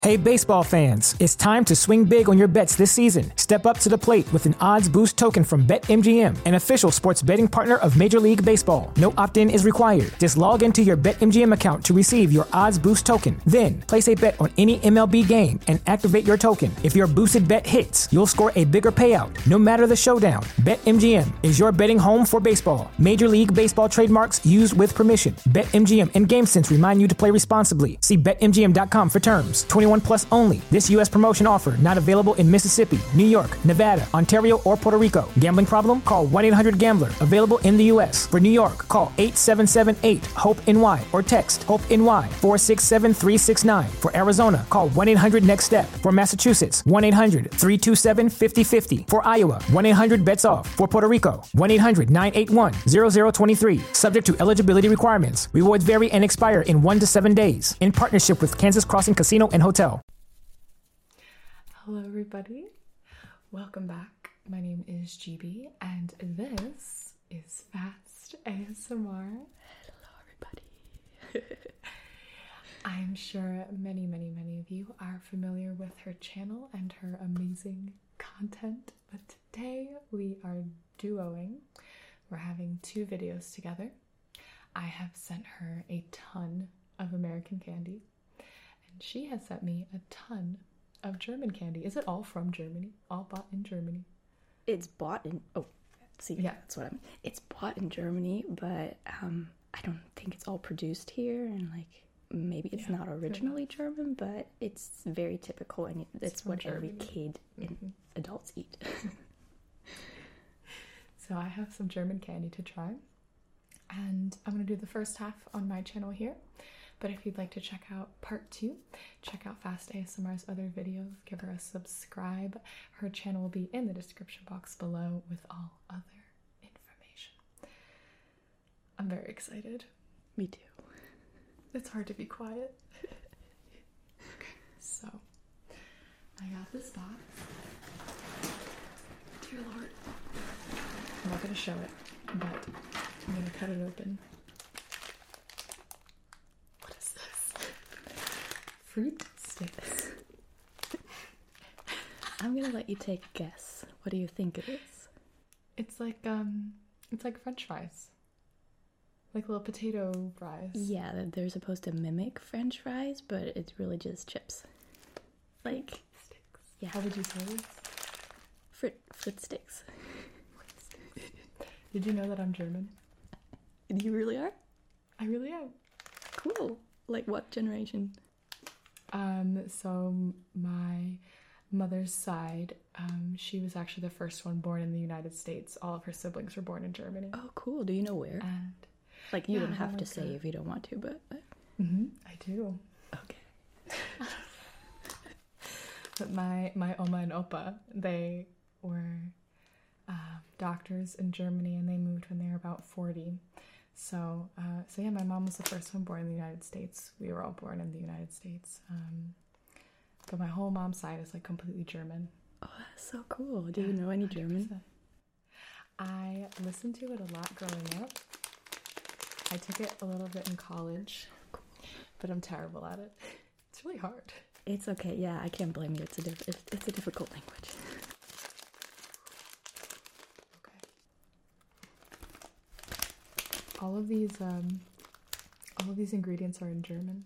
Hey baseball fans, it's time to swing big on your bets this season. Step up to the plate with an odds boost token from BetMGM, an official sports betting partner of Major League Baseball. No opt-in is required. Just log into your BetMGM account to receive your odds boost token. Then, place a bet on any MLB game and activate your token. If your boosted bet hits, you'll score a bigger payout, no matter the showdown. BetMGM is your betting home for baseball. Major League Baseball trademarks used with permission. BetMGM and GameSense remind you to play responsibly. See BetMGM.com for terms. 21 plus only. This U.S. promotion offer not available in Mississippi, New York, Nevada, Ontario, or Puerto Rico. Gambling problem? Call 1-800-GAMBLER. Available in the U.S. For New York, call 877-8-HOPE-NY or text HOPE-NY 467-369. For Arizona, call 1-800-NEXT-STEP. For Massachusetts, 1-800-327-5050. For Iowa, 1-800-BETS-OFF. For Puerto Rico, 1-800-981-0023. Subject to eligibility requirements. Rewards vary and expire in 1 to 7 days. In partnership with Kansas Crossing Casino and Hotel. Hello everybody, welcome back. My name is GB and this is Fast ASMR. Hello everybody. I'm sure many of you are familiar with her channel and her amazing content, but today we are duoing. We're having 2 videos together. I have sent her a ton of American candy and she has sent me a ton of German candy. Is it all from Germany? All bought in Germany? It's bought in... Oh, see, yeah, that's what I mean. It's bought in Germany, but I don't think it's all produced here, and like maybe it's not originally German, but it's very typical, and it's what Germany. Every kid and adults eat. So I have some German candy to try, and I'm going to do the first half on my channel here. But if you'd like to check out part 2, check out Fast ASMR's other videos, give her a subscribe. Her channel will be in the description box below with all other information. I'm very excited. Me too. It's hard to be quiet. Okay, so I got this box. Dear Lord. I'm not going to show it, but I'm going to cut it open. Fruit sticks. I'm gonna let you take a guess. What do you think it is? It's like French fries. Like little potato fries. Yeah, they're supposed to mimic French fries, but it's really just chips. Like sticks. Yeah. How would you say this? Fruit sticks. Did you know that I'm German? You really are? I really am. Cool. Like what generation? So my mother's side, she was actually the first one born in the United States. All of her siblings were born in Germany. Oh, cool. Do you know where? And like, you don't have to say if you don't want to, but... I do. Okay. But my Oma and Opa, they were doctors in Germany, and they moved when they were about 40. So yeah, my mom was the first one born in the United States. We were all born in the United States. But my whole mom's side is like completely German. Oh, that's so cool. Do you know any 100%. German? I listened to it a lot growing up. I took it a little bit in college, but I'm terrible at it. It's really hard. It's okay. Yeah, I can't blame you. It's a difficult language. All of these ingredients are in German.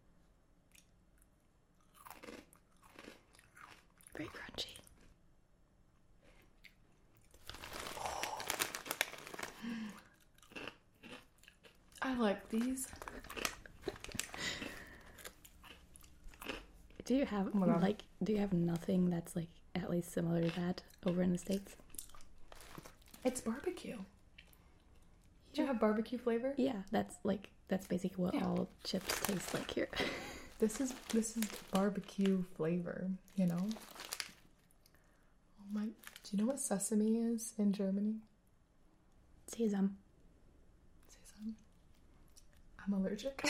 Very crunchy. I like these. Do you have do you have nothing that's like at least similar to that over in the States? It's barbecue. Do you have barbecue flavor? Yeah, that's basically what all chips taste like here. This is barbecue flavor, you know? Oh my, do you know what sesame is in Germany? Sesame. Sesame? I'm allergic.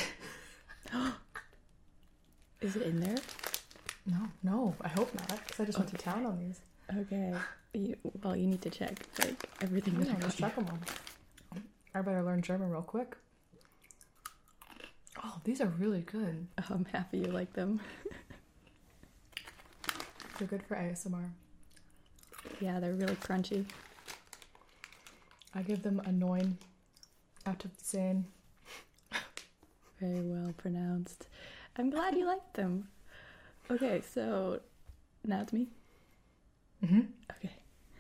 Is it in there? No, I hope not, because I just went to town on these. Okay. You need to check, like, everything that I just check them all. I better learn German real quick. Oh, these are really good. Oh, I'm happy you like them. They're good for ASMR. Yeah, they're really crunchy. I give them a 9 out of 10. Very well pronounced. I'm glad you liked them. Okay, so now it's me. Okay.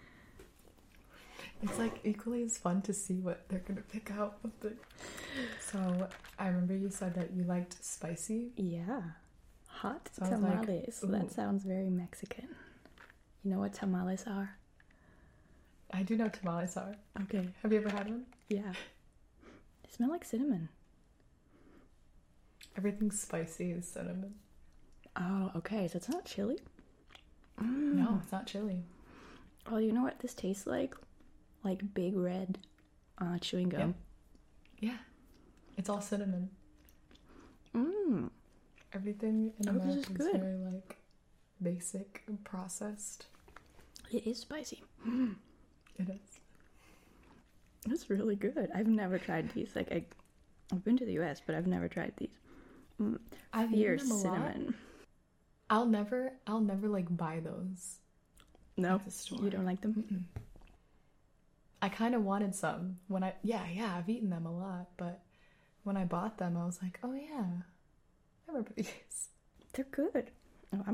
It's like equally as fun to see what they're gonna pick out of the. So I remember you said that you liked spicy. Yeah. Hot So I was tamales. like, That ooh. sounds very Mexican. You know what tamales are? I do know tamales are. Okay. Have you ever had one? Yeah. They smell like cinnamon. Everything spicy is cinnamon. Oh, okay. So it's not chili? No, it's not chili. Oh, you know what this tastes like? Like big red chewing gum. Yeah. It's all cinnamon. Mmm. Everything in Oh, this America is is good. very like basic and processed. It is spicy. It is. It's really good. I've never tried these. Like I've been to the US, but I've never tried these. I've Fierce eaten them a lot. cinnamon. I'll never like buy those. No, at the store. you don't like them? I kind of wanted some when I've eaten them a lot, but when I bought them, I was like, oh yeah, I remember these. They're good. Oh,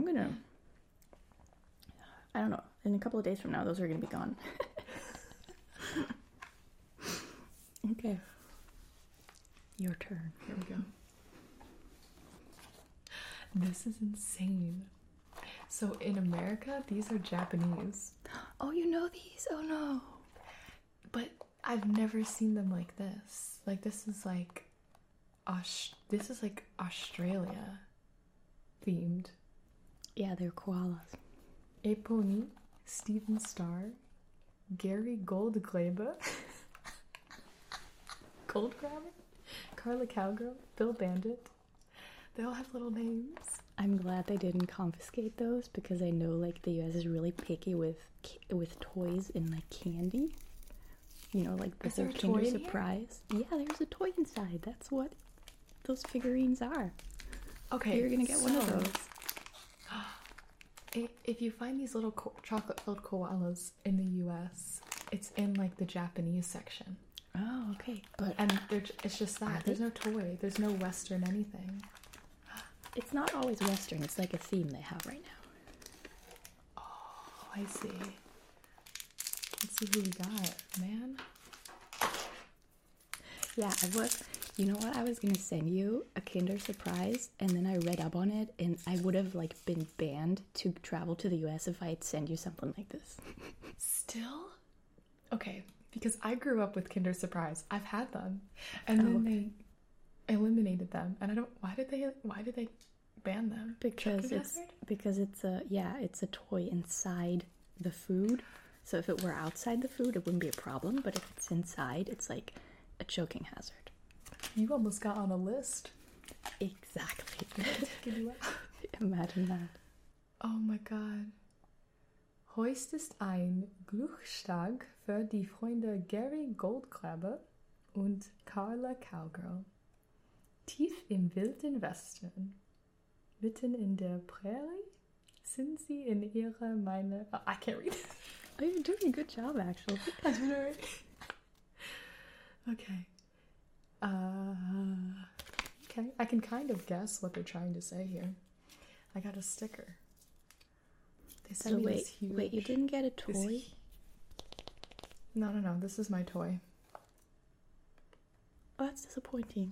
I don't know. In a couple of days from now, those are gonna be gone. Okay. Your turn. Here we go. This is insane. So in America, these are Japanese, Oh, you know these? Oh no. but I've never seen them like this. Like this is like Australia themed. Yeah, they're koalas. Epony, Steven Starr, Gary Goldglaber, Goldgraber, Carla Cowgirl, Bill Bandit. They all have little names. I'm glad they didn't confiscate those because I know like the US is really picky with toys and like candy. You know, like the Is there whole a Kinder toy in here? Surprise. Yeah, there's a toy inside. That's what those figurines are. Okay, You're gonna get one of so, those. If you find these little chocolate-filled koalas in the US, it's in like the Japanese section. Oh, okay. But And it's just that. they? There's no toy. There's no Western anything. it's not always Western. It's like a theme they have right now. Oh, I see. Let's see who we got, man. Yeah, you know what? I was gonna send you a Kinder Surprise, and then I read up on it, and I would have like been banned to travel to the US if I had sent you something like this. Still? Okay, because I grew up with Kinder Surprise. I've had them. And then they eliminated them. And I don't why did they ban them? Because Chocolate it's a toy inside the food. So if it were outside the food, it wouldn't be a problem. But if it's inside, it's like a choking hazard. You almost got on a list. Exactly. Taking you out. Imagine that. Oh my god. Heute ist ein Glückstag für die Freunde Gary Goldgraber und Carla Cowgirl. Tief im wilden Westen, mitten in der Prärie, sind sie in ihrer Oh, I can't read. Oh, you're doing a good job, actually. I did it right. Okay. Okay, I can kind of guess what they're trying to say here. I got a sticker. They sent So me this huge... wait, you didn't get a toy? No, this is my toy. Oh, that's disappointing.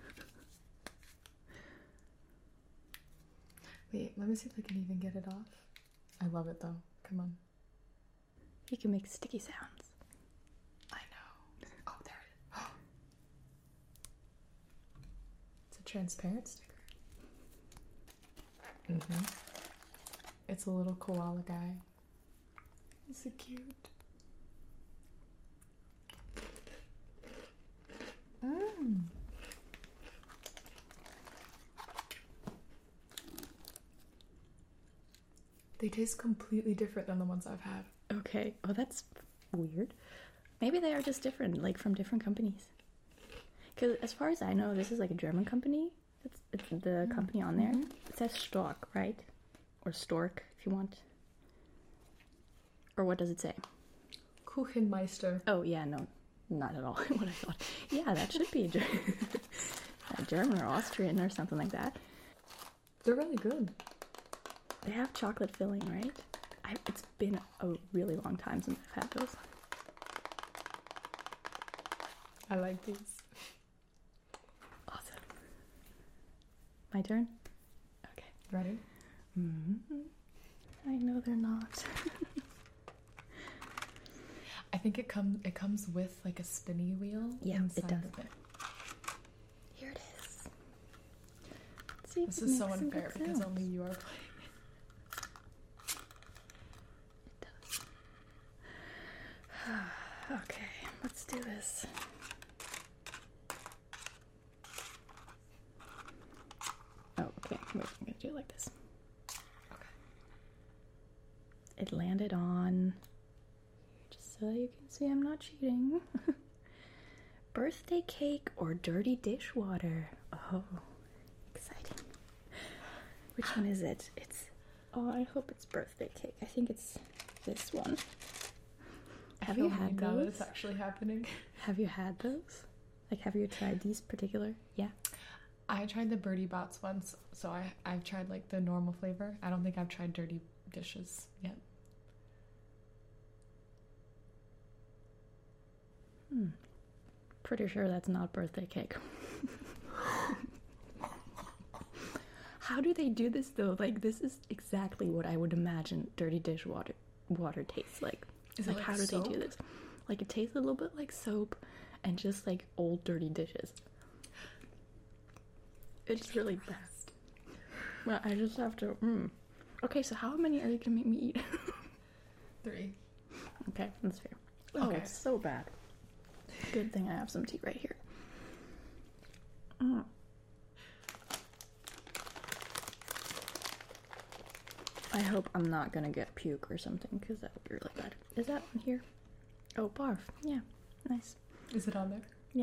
Wait, let me see if I can even get it off. I love it though. Come on. You can make sticky sounds. I know. Oh, there it is. It's a transparent sticker. It's a little koala guy. He's so cute. They taste completely different than the ones I've had. Okay. Oh, that's weird. Maybe they are just different, like from different companies. Because as far as I know, this is like a German company. It's the company on there. It says Stork, right? Or Stork, if you want. Or what does it say? Kuchenmeister. Oh, yeah, no, not at all what I thought. Yeah, that should be German or Austrian or something like that. They're really good. They have chocolate filling, right? It's been a really long time since I've had those. I like these. Awesome. My turn? Okay. Ready? Mm-hmm. I know they're not. I think it comes with like a spinny wheel. Yeah, it does. Of it. Here it is. Let's see if This it is makes so some unfair good because sounds. only you are playing. It does. Okay, let's do this. Oh, okay. Wait, I'm gonna do it like this. Okay. It landed on, just so you can see I'm not cheating, birthday cake or dirty dishwater. Oh, exciting. Which one is it? Oh, I hope it's birthday cake. I think it's this one. Have you had Now that those? it's actually happening. Have you had those? Like, have you tried these particular? Yeah. I tried the Birdie Bots once, so I've tried like the normal flavor. I don't think I've tried dirty dishes yet. Pretty sure that's not birthday cake. How do they do this though? Like, this is exactly what I would imagine dirty dishwater tastes like. Is it like, like how do soap? they do this? Like, it tastes a little bit like soap and just like old dirty dishes. It's really bad. Well, I just have to. Okay, so how many are you gonna make me eat? 3. Okay, that's fair. Oh, Okay. it's so bad. Good thing I have some tea right here. I hope I'm not gonna get puke or something, because that would be really bad. Is that in here? Oh, barf. Yeah, nice. Is it on there? Yeah.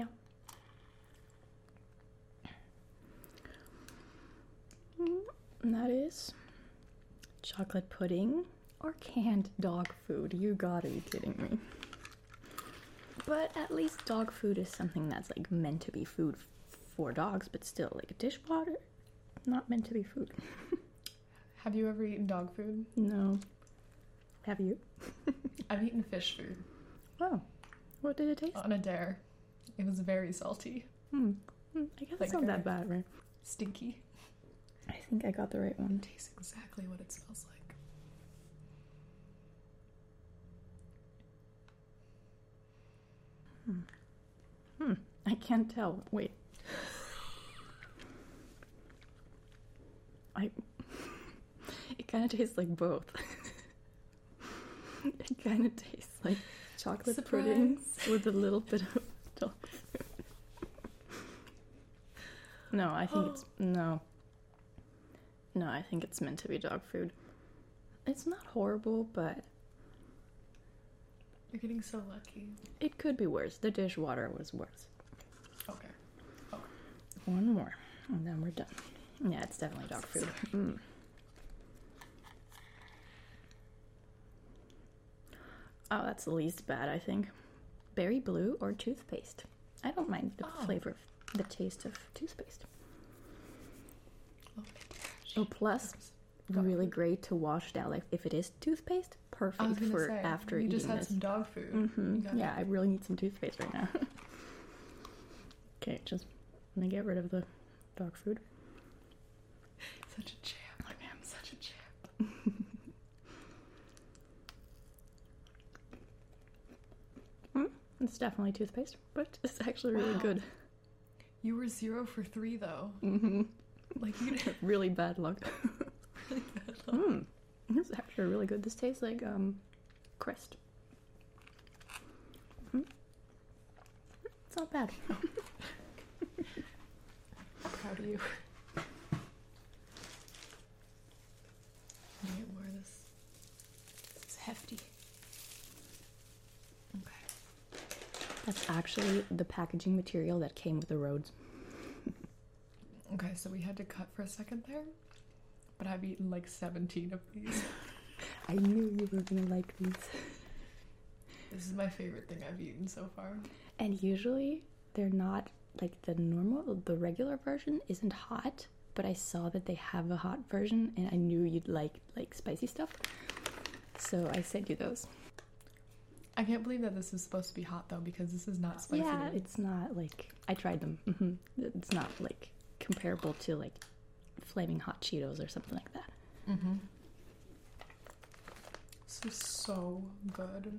And that is chocolate pudding or canned dog food. You gotta be kidding me. But at least dog food is something that's like meant to be food for dogs, but still, like dishwater, not meant to be food. Have you ever eaten dog food? No. Have you? I've eaten fish food Oh, what did it taste? on a dare. It was very salty, I guess Like it's not that very- bad, right? stinky. I think I got the right one. It tastes exactly what it smells like. I can't tell. Wait. It kind of tastes like both. It kind of tastes like chocolate pudding with a little bit of dog food. No, I think it's no. No, I think it's meant to be dog food. It's not horrible, but You're getting so lucky. it could be worse. The dishwater was worse. Okay. One more, and then we're done. Yeah, it's definitely dog food. Oh, that's the least bad, I think. Berry blue or toothpaste. I don't mind the flavor of the taste of toothpaste. Oh, plus, really great to wash down. Like, if it is toothpaste, I was perfect gonna for say, after you eating just had this. some dog food. You got Yeah, I really need some toothpaste right now. Okay, just let me get rid of the dog food. Such a champ. I am such a champ. It's definitely toothpaste, but it's actually really Wow. good. You were 0 for 3 though. Like you did Really bad luck. really bad luck. It's actually really good. This tastes like Crest. It's not bad. I'm proud of you. Let me get more of this. It's hefty. Okay. That's actually the packaging material that came with the Rhodes. Okay, so we had to cut for a second there, but I've eaten like 17 of these. I knew you were gonna like these. This is my favorite thing I've eaten so far. And usually they're not like the regular version isn't hot, but I saw that they have a hot version and I knew you'd like spicy stuff. So I sent you those. I can't believe that this is supposed to be hot though, because this is not spicy. Yeah, it's not like, I tried them. It's not like comparable to like flaming hot Cheetos or something like that. This is so good.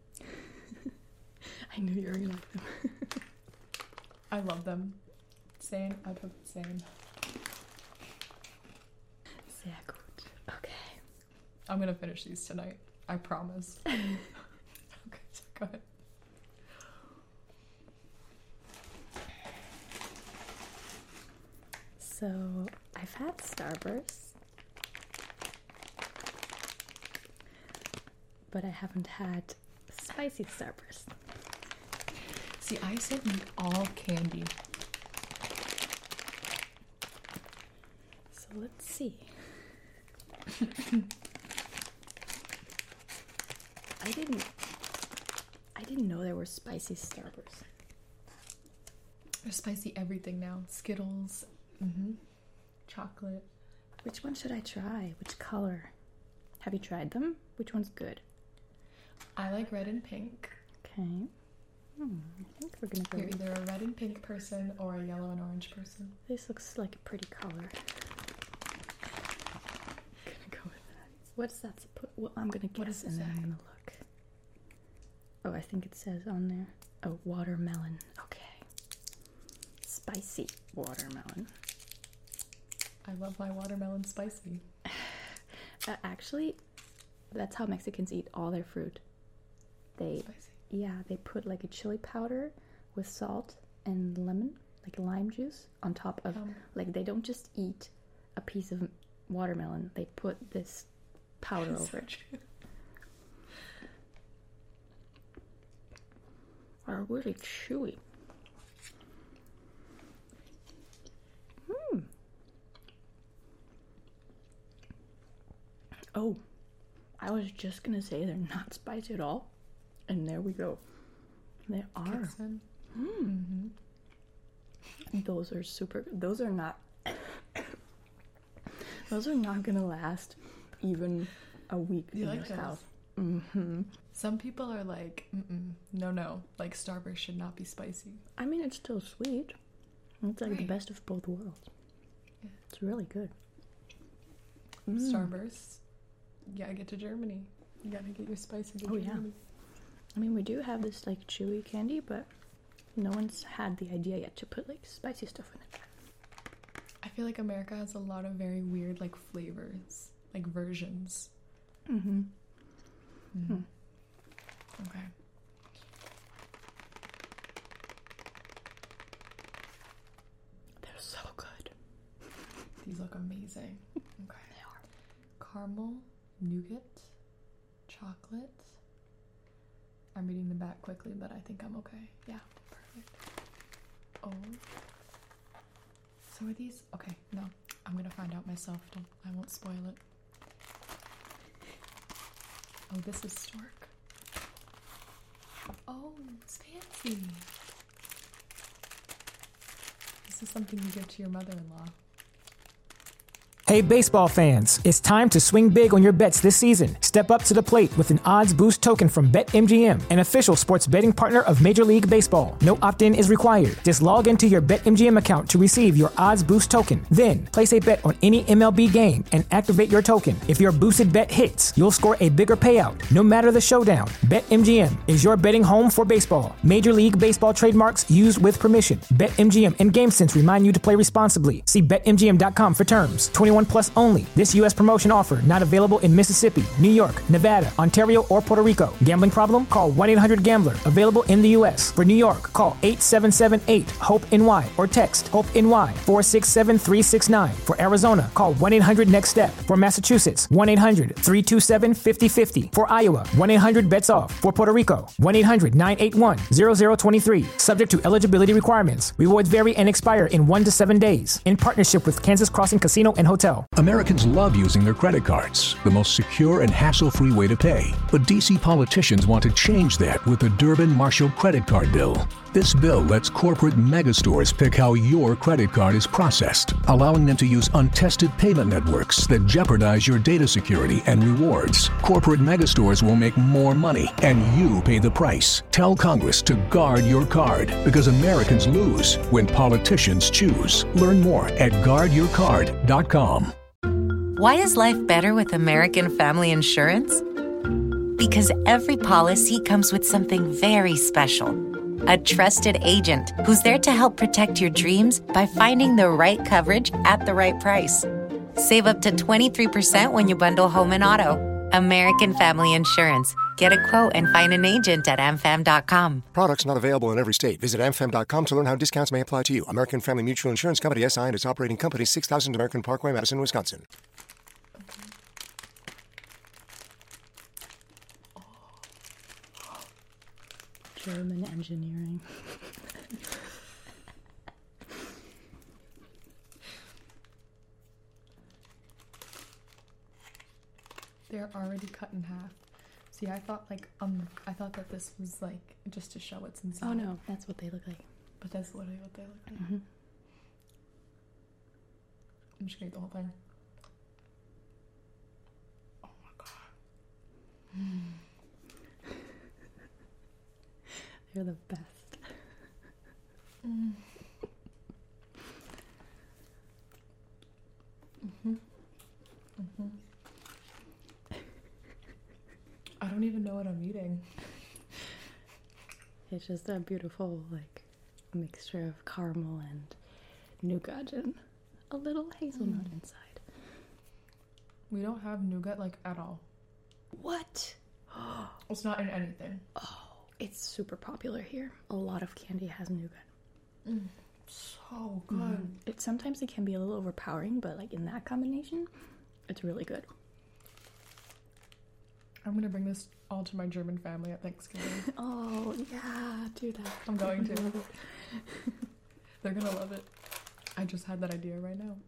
I knew you were gonna like them. I love them. Same. I put same. Sehr gut. Okay. I'm gonna finish these tonight. I promise. Okay, so go ahead. So I've had Starburst, but I haven't had spicy Starburst. See, I said all candy. So let's see. I didn't know there were spicy Starburst. There's spicy everything now. Skittles, chocolate. Which one should I try? Which color? Have you tried them? Which one's good? I like red and pink. Okay. I think we're gonna go. You're either a red and pink person or a yellow and orange person. This looks like a pretty color. Gonna go with that. What's that? Well, I'm gonna guess and then I'm gonna look. Oh, I think it says on there. Oh, watermelon. Okay. Spicy watermelon. I love my watermelon spicy. Actually, that's how Mexicans eat all their fruit. Spicy. Yeah, they put like a chili powder with salt and lemon, like lime juice, on top of, like they don't just eat a piece of watermelon, they put this powder over it. Are really chewy. Oh, I was just gonna say they're not spicy at all. And there we go. They are. Those are super. Those are not. Those are not gonna last even a week in your house. Some people are like, no. Like Starburst should not be spicy. I mean, it's still sweet. It's like the best of both worlds. Yeah. It's really good. Starburst. You gotta get to Germany. You gotta get your spicy to Germany. Yeah. I mean, we do have this like chewy candy, but no one's had the idea yet to put like spicy stuff in it. I feel like America has a lot of very weird like flavors, like versions. Okay. They're so good. These look amazing. Okay. They are. Caramel, nougat, chocolate. I'm reading them back quickly, but I think I'm okay. Yeah, perfect. Oh. So are these... Okay, no. I'm gonna find out myself. I won't spoil it. Oh, this is stork. Oh, it's fancy. This is something you give to your mother-in-law. Hey baseball fans, it's time to swing big on your bets this season. Step up to the plate with an odds boost token from BetMGM, an official sports betting partner of Major League Baseball. No opt-in is required. Just log into your BetMGM account to receive your odds boost token. Then, place a bet on any MLB game and activate your token. If your boosted bet hits, you'll score a bigger payout, no matter the showdown. BetMGM is your betting home for baseball. Major League Baseball trademarks used with permission. BetMGM and GameSense remind you to play responsibly. See BetMGM.com for terms. 21 plus only. This U.S. promotion offer not available in Mississippi, New York, Nevada, Ontario, or Puerto Rico. Gambling problem? Call 1-800-GAMBLER. Available in the U.S. For New York, call 877-8-HOPE-NY or text HOPE-NY 467-369. For Arizona, call 1-800-NEXT-STEP. For Massachusetts, 1-800-327-5050. For Iowa, 1-800-BETS-OFF. For Puerto Rico, 1-800-981-0023. Subject to eligibility requirements. Rewards vary and expire in 1 to 7 days. In partnership with Kansas Crossing Casino and Hotel. tell. Americans love using their credit cards, the most secure and hassle-free way to pay. But D.C. politicians want to change that with the Durbin-Marshall credit card bill. This bill lets corporate megastores pick how your credit card is processed, allowing them to use untested payment networks that jeopardize your data security and rewards. Corporate megastores will make more money, and you pay the price. Tell Congress to guard your card, because Americans lose when politicians choose. Learn more at guardyourcard.com. Why is life better with American Family Insurance? Because every policy comes with something very special. A trusted agent who's there to help protect your dreams by finding the right coverage at the right price. Save up to 23% when you bundle home and auto. American Family Insurance. Get a quote and find an agent at amfam.com. Products not available in every state. Visit amfam.com to learn how discounts may apply to you. American Family Mutual Insurance Company, SI, and its operating company, 6000 American Parkway, Madison, Wisconsin. German engineering. They're already cut in half. See, I thought that this was like just to show what's inside. Oh no, that's what they look like. But that's literally what they look like. Mm-hmm. I'm just gonna eat the whole thing. Oh my god. They're the best. I don't even know what I'm eating. It's just a beautiful, like, mixture of caramel and nougat and a little hazelnut inside. We don't have nougat, like, at all. What? It's not in anything. Oh, it's super popular here. A lot of candy has nougat. So good. Sometimes it can be a little overpowering, but like in that combination, it's really good. I'm gonna bring this all to my German family at Thanksgiving. Oh, yeah, do that. I'm going to. They're gonna love it. I just had that idea right now.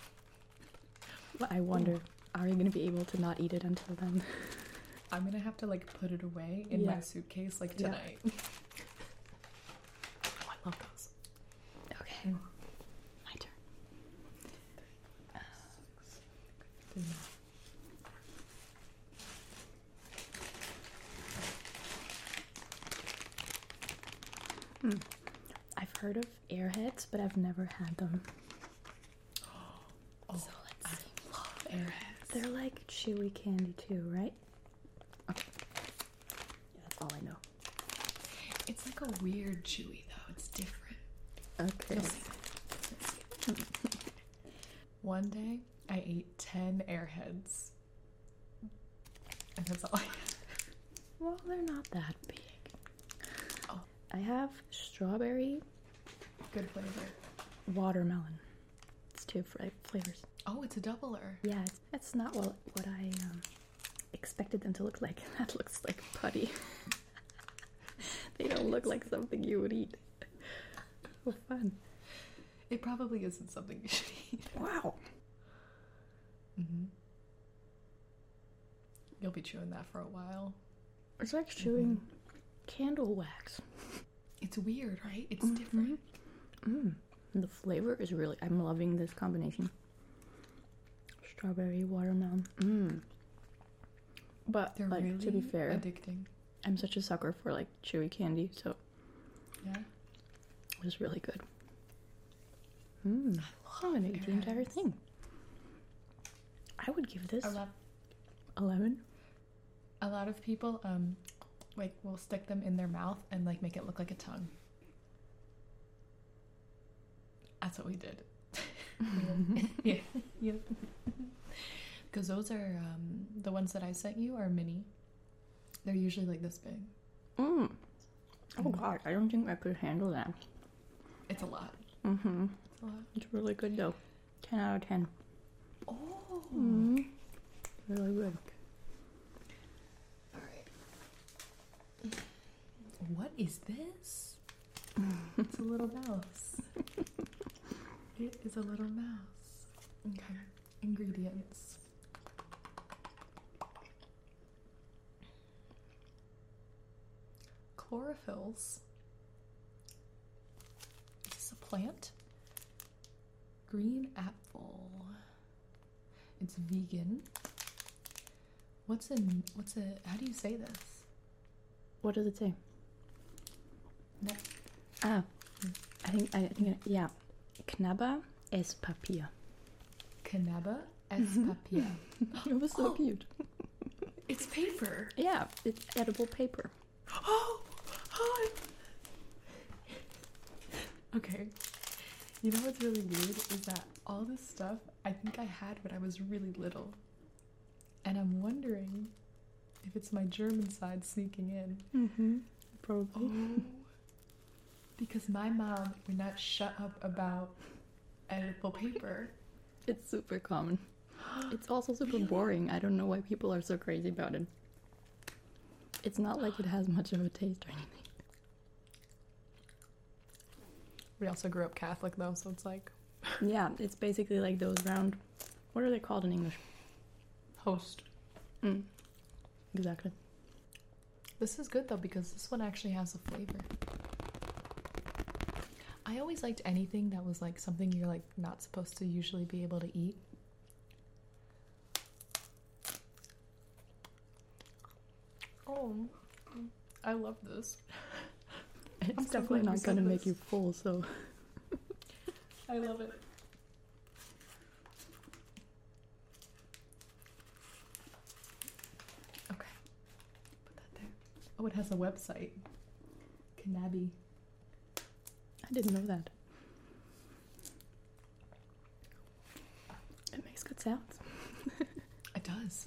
I wonder, are you gonna be able to not eat it until then? I'm gonna have to like put it away in my suitcase like tonight. Oh, I love those. Okay, my turn. I've heard of Airheads, but I've never had them. Oh, so let's see. I love Airheads. They're like chewy candy too, right? Okay. Yeah, that's all I know. It's like a weird chewy though. It's different. Okay. You'll see. One day, I ate 10 Airheads. And that's all I had. Well, they're not that big. Oh. I have strawberry, Good flavor. watermelon. It's two flavors. Oh, it's a doubler. Yeah, it's not what I expected them to look like. That looks like putty. They don't look like something you would eat. So fun. It probably isn't something you should eat. Wow. You'll be chewing that for a while. It's like chewing candle wax. It's weird, right? It's different. And the flavor is really... I'm loving this combination. Strawberry, watermelon. But, They're like, really to be fair, addicting. I'm such a sucker for, like, chewy candy, so Yeah. it was really good. I'm gonna eat the entire thing. I would give this 11. A lot of people, like, will stick them in their mouth and, like, make it look like a tongue. That's what we did. Yeah. Because those are, the ones that I sent you are mini. They're usually, like, this big. Oh god, I don't think I could handle that. It's a lot. It's a lot. It's really good though. 10 out of 10. Oh. Really good. Alright. What is this? It's a little mouse. It is a little mouse. Okay. Ingredients. Chlorophylls. Is this a plant? Green apple. It's vegan. How do you say this? What does it say? No. I think, yeah. Knabba es Papier. Knabba es Papier. It was so cute. It's paper. Yeah, it's edible paper. Oh! Okay. You know what's really weird is that all this stuff I think I had when I was really little. And I'm wondering if it's my German side sneaking in. Mm-hmm. Probably. Oh. Because my mom would not shut up about edible paper. It's super common. It's also super boring. I don't know why people are so crazy about it. It's not like it has much of a taste or anything. We also grew up Catholic though, so it's like... Yeah, it's basically like those round... What are they called in English? Host. Exactly. This is good though because this one actually has a flavor. I always liked anything that was like something you're like not supposed to usually be able to eat. Oh, I love this. It's definitely not gonna make you full, so... I love it. Okay. Put that there. Oh, it has a website. Knabby. I didn't know that. It makes good sounds. It does.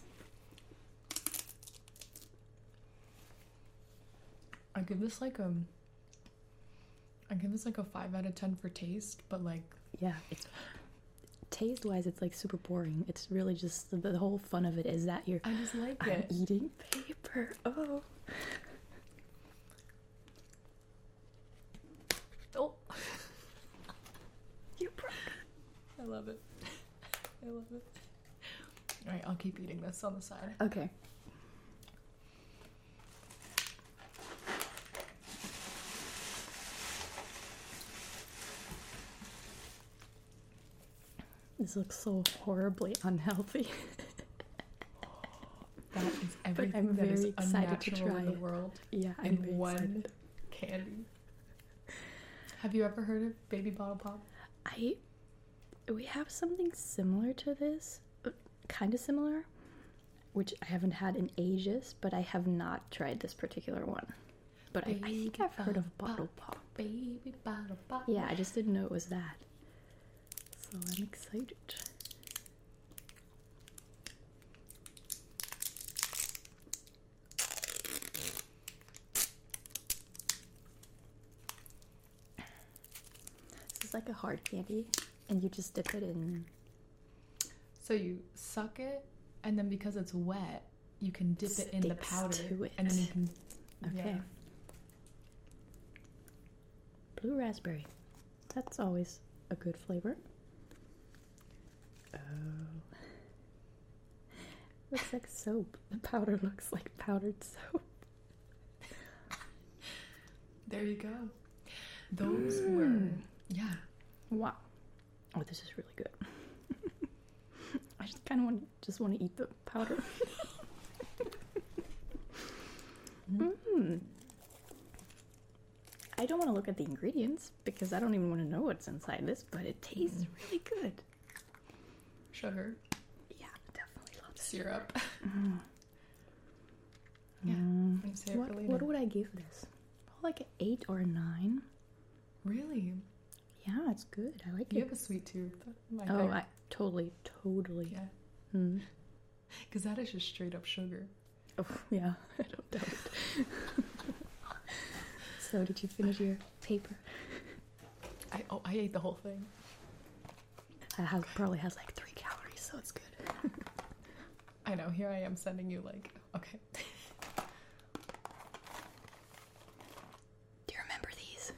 I give this like a 5 out of 10 for taste, but like... Yeah, it's... Taste-wise, it's like super boring. It's really just... The whole fun of it is that you're... I just like it. Eating paper. Oh. Oh. You broke. I love it. I love it. Alright, I'll keep eating this on the side. Okay. This looks so horribly unhealthy. That is everything I'm that is very excited to unnatural try in the it. world. Yeah, I'm in very one excited. candy. Have you ever heard of Baby Bottle Pop? We have something similar to this, kind of similar, which I haven't had in ages, but I have not tried this particular one. But I think I've heard of Bottle Pop. Baby Bottle Pop. Yeah, I just didn't know it was that. So I'm excited. This is like a hard candy, and you just dip it in. So you suck it, and then because it's wet, you can dip it in the powder, to it. and then you can. Okay. Yeah. Blue raspberry. That's always a good flavor. Oh. Looks like soap. The powder looks like powdered soap. There you go. Those were, yeah. Wow. Oh, this is really good. I just kind of want to eat the powder. I don't want to look at the ingredients because I don't even want to know what's inside this, but it tastes really good. Sugar. Yeah, definitely love it. Syrup. Yeah. I'm gonna say it for later. What would I give this? Like an 8 or a 9. Really? Yeah, it's good. I like You it. have a sweet tooth. I totally. Yeah. Because that is just straight up sugar. Oh, yeah, I don't doubt it. So, did you finish your paper? I ate the whole thing. It probably has like 3 calories, so it's good. I know. Here I am sending you like, okay. Do you remember these?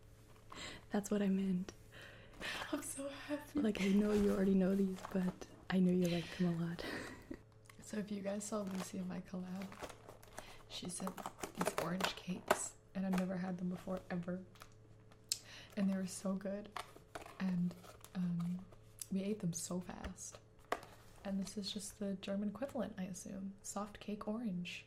That's what I meant. I'm so happy. Like, I know you already know these, but I knew you liked them a lot. So if you guys saw Lucy in my collab, she sent these orange cakes, and I've never had them before, ever. And they were so good, and we ate them so fast. And this is just the German equivalent, I assume. Soft cake orange.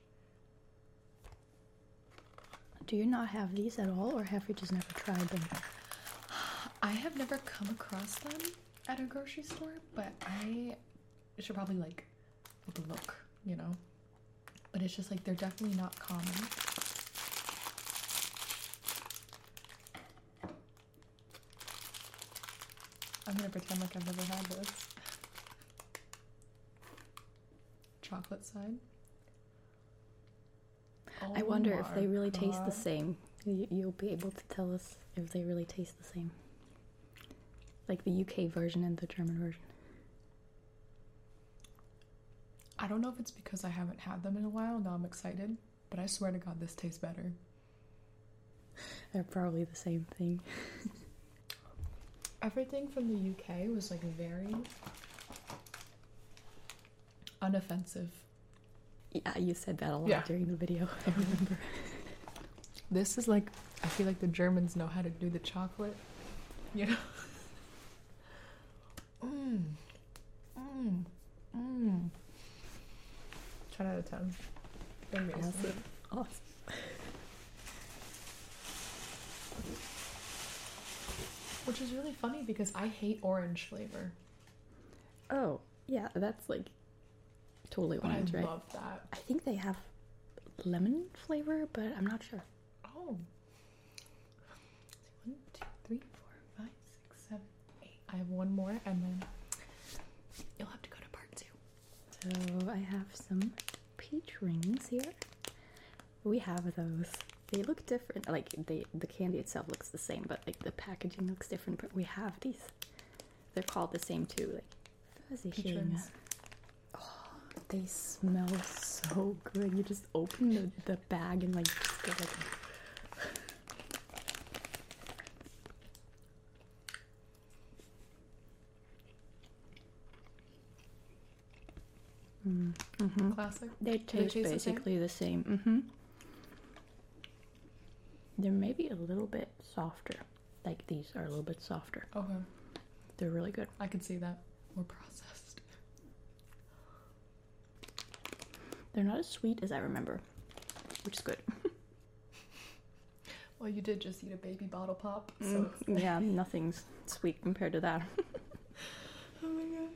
Do you not have these at all, or have you just never tried them? I have never come across them at a grocery store, but I should probably like look, you know? But it's just like they're definitely not common. I'm gonna pretend like I've never had this. Chocolate side. Oh, I wonder if they really taste the God. same. You'll be able to tell us if they really taste the same. Like the UK version and the German version. I don't know if it's because I haven't had them in a while, now I'm excited, but I swear to God this tastes better. They're probably the same thing. Everything from the UK was like very unoffensive. Yeah, you said that a lot Yeah. during the video, I remember. This is like, I feel like the Germans know how to do the chocolate, you know? 10 out of 10. Amazing. Awesome. Which is really funny because I hate orange flavor. Oh, yeah, that's like totally But orange, I right? love that. I think they have lemon flavor, but I'm not sure. Oh. 1, 2, 3, 4, 5, 6, 7, 8. I have one more and then you'll have to go to part 2. So I have some peach rings here. We have those. They look different. Like the candy itself looks the same, but like the packaging looks different. But we have these. They're called the same too. Like Peach rings. Oh, they smell so good. You just open the bag and like just get like. Classic. They Do taste basically the same. They're maybe a little bit softer. Like these are a little bit softer. Okay. They're really good. I could see that. More processed. They're not as sweet as I remember, which is good. Well, you did just eat a baby bottle pop, so Yeah, nothing's sweet compared to that. oh my god.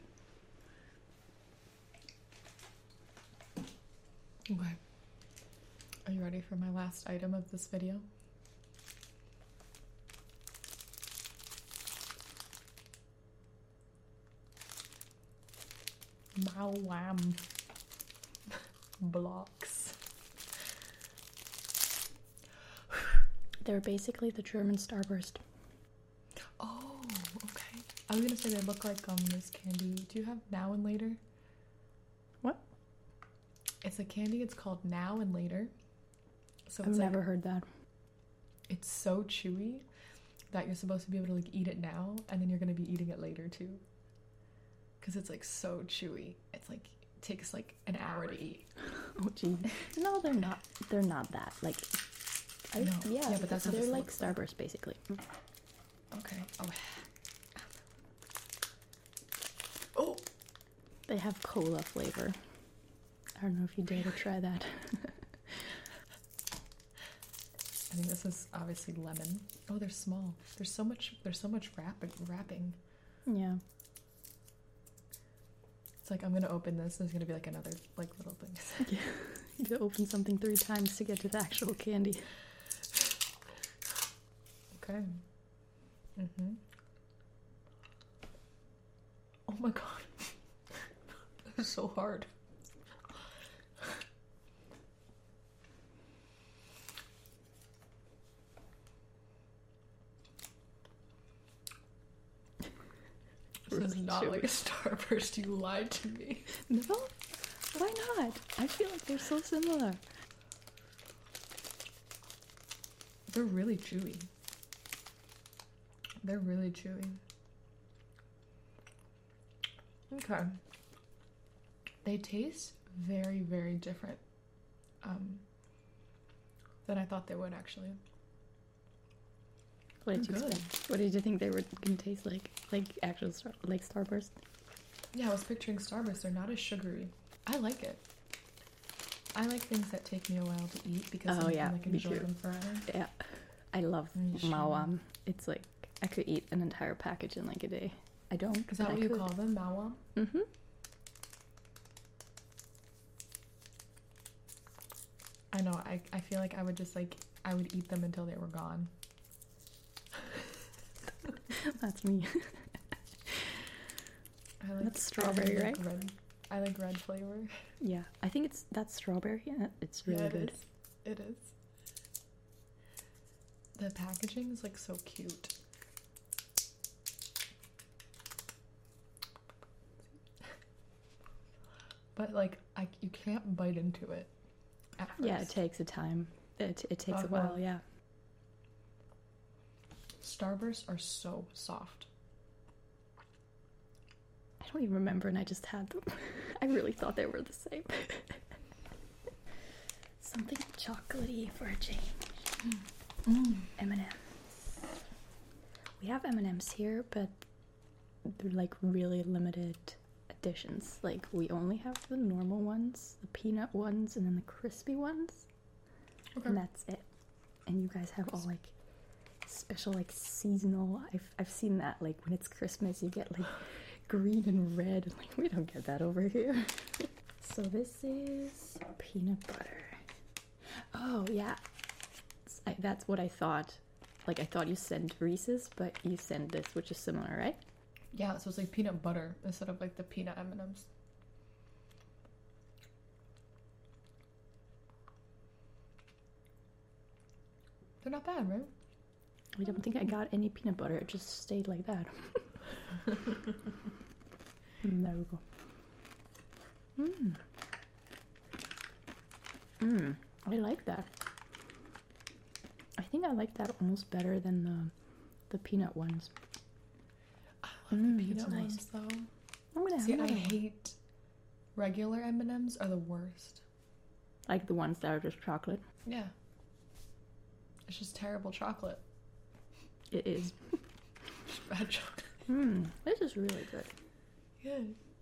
Okay. Are you ready for my last item of this video? Wow, wham. Blocks. They're basically the German Starburst. Oh, okay. I was gonna say they look like this candy. Do you have Now and Later? What? It's a candy. It's called Now and Later. So I've it's never heard that. It's so chewy that you're supposed to be able to like eat it now, and then you're gonna be eating it later too. Cause it's like so chewy. It's like takes like an hour to eat. Oh gee. No, they're not. They're not that. Like, No. yeah, Yeah, but that's how they're this like looks like. Starburst basically. Okay. Oh. Oh. They have cola flavor. I don't know if you dare to try that. I think this is obviously lemon. Oh, they're small. There's so much wrapping. Yeah. It's like I'm gonna open this. There's gonna be like another like little thing. Yeah. You open something 3 times to get to the actual candy. Okay. Mhm. Oh my god. That was so hard. This is not like a Starburst. You lied to me. No? Why not? I feel like they're so similar. They're really chewy. They're really chewy. Okay. They taste very, very different than I thought they would, actually. What did you expect? What did you think they were going to taste like? Like actual Starburst? Yeah, I was picturing Starburst. They're not as sugary. I like it. I like things that take me a while to eat because I can enjoy them forever. Yeah, I love Mawam. It's like I could eat an entire package in like a day. I don't. Is that what you call them, Mawam? Mm-hmm. I know. I feel like I would just I would eat them until they were gone. That's me. That's strawberry, right? I like red flavor. Yeah, I think that's strawberry. Yeah, it's really good. It is. The packaging is like so cute. But like you can't bite into it at first. Yeah, it takes a time. It takes a while, yeah. Starbursts are so soft. I don't even remember, and I just had them. I really thought they were the same. Something chocolatey for a change. M&M's. We have M&M's here, but they're like really limited editions. Like we only have the normal ones, the peanut ones, and then the crispy ones. Okay. And that's it. And you guys have all like special like seasonal. I've seen that like when it's Christmas you get like green and red, and like we don't get that over here. So this is peanut butter. Oh yeah, that's what I thought. Like I thought you sent Reese's, but you sent this, which is similar, right? Yeah, so it's like peanut butter instead of like the peanut M&Ms. They're not bad, right? I don't think I got any peanut butter. It just stayed like that. There we go. I like that. I think I like that almost better than the peanut ones. I love the peanut ones though. I hate regular M&Ms are the worst. Like the ones that are just chocolate? Yeah. It's just terrible chocolate. It is. Just bad chocolate. This is really good. Yeah.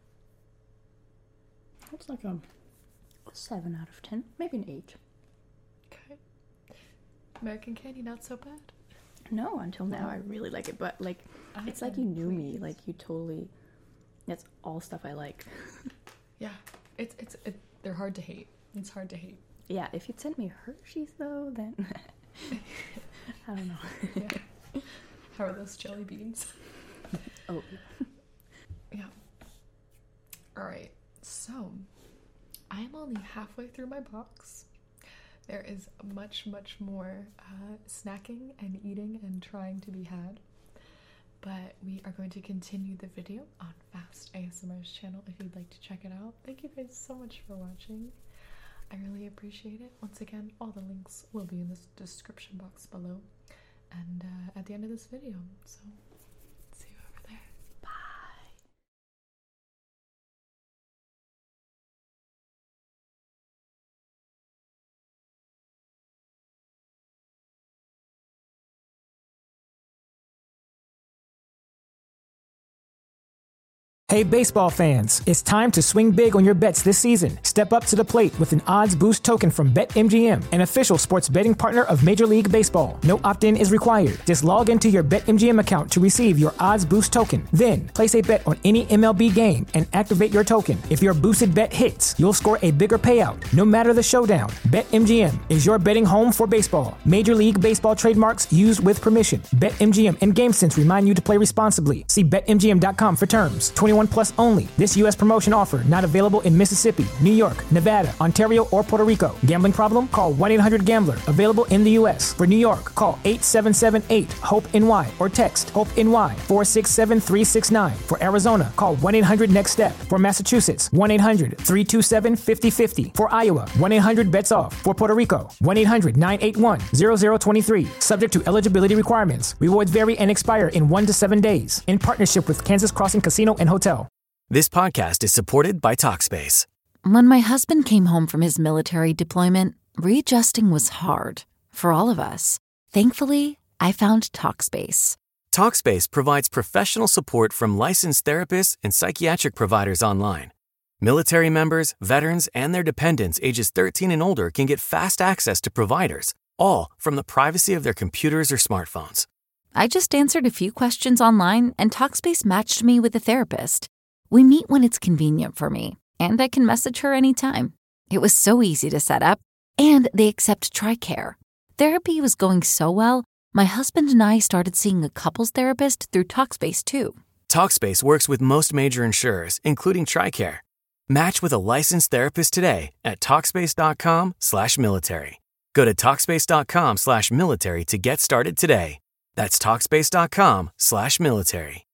It's like a 7 out of 10. Maybe an 8. Okay. American Candy, not so bad. No, until now I really like it. But like, it's like you knew me. Like you totally. That's all stuff I like. Yeah. They're hard to hate. It's hard to hate. Yeah. If you'd sent me Hershey's though, then I don't know. Yeah. How are those jelly beans? Oh. Yeah. All right. So, I am only halfway through my box. There is much, much more snacking and eating and trying to be had. But we are going to continue the video on Fast ASMR's channel if you'd like to check it out. Thank you guys so much for watching. I really appreciate it. Once again, all the links will be in the description box below and at the end of this video. So, see you over there. Bye. Hey baseball fans, it's time to swing big on your bets this season. Step up to the plate with an odds boost token from BetMGM, an official sports betting partner of Major League Baseball. No opt-in is required. Just log into your BetMGM account to receive your odds boost token. Then, place a bet on any MLB game and activate your token. If your boosted bet hits, you'll score a bigger payout, no matter the showdown. BetMGM is your betting home for baseball. Major League Baseball trademarks used with permission. BetMGM and GameSense remind you to play responsibly. See BetMGM.com for terms. 21 plus only. This U.S. promotion offer not available in Mississippi, New York, Nevada, Ontario, or Puerto Rico. Gambling problem? Call 1-800-GAMBLER. Available in the U.S. For New York, call 877-8-HOPE-NY or text HOPE-NY 467-369. For Arizona, call 1-800-NEXT-STEP. For Massachusetts, 1-800-327-5050. For Iowa, 1-800-BETS-OFF. For Puerto Rico, 1-800-981-0023. Subject to eligibility requirements. Rewards vary and expire in 1 to 7 days. In partnership with Kansas Crossing Casino and Hotel. This podcast is supported by Talkspace. When my husband came home from his military deployment, readjusting was hard for all of us. Thankfully, I found Talkspace. Talkspace provides professional support from licensed therapists and psychiatric providers online. Military members, veterans, and their dependents ages 13 and older can get fast access to providers, all from the privacy of their computers or smartphones. I just answered a few questions online, and Talkspace matched me with a therapist. We meet when it's convenient for me, and I can message her anytime. It was so easy to set up, and they accept TRICARE. Therapy was going so well, my husband and I started seeing a couples therapist through Talkspace too. Talkspace works with most major insurers, including TRICARE. Match with a licensed therapist today at Talkspace.com/military. Go to Talkspace.com/military to get started today. That's Talkspace.com/military.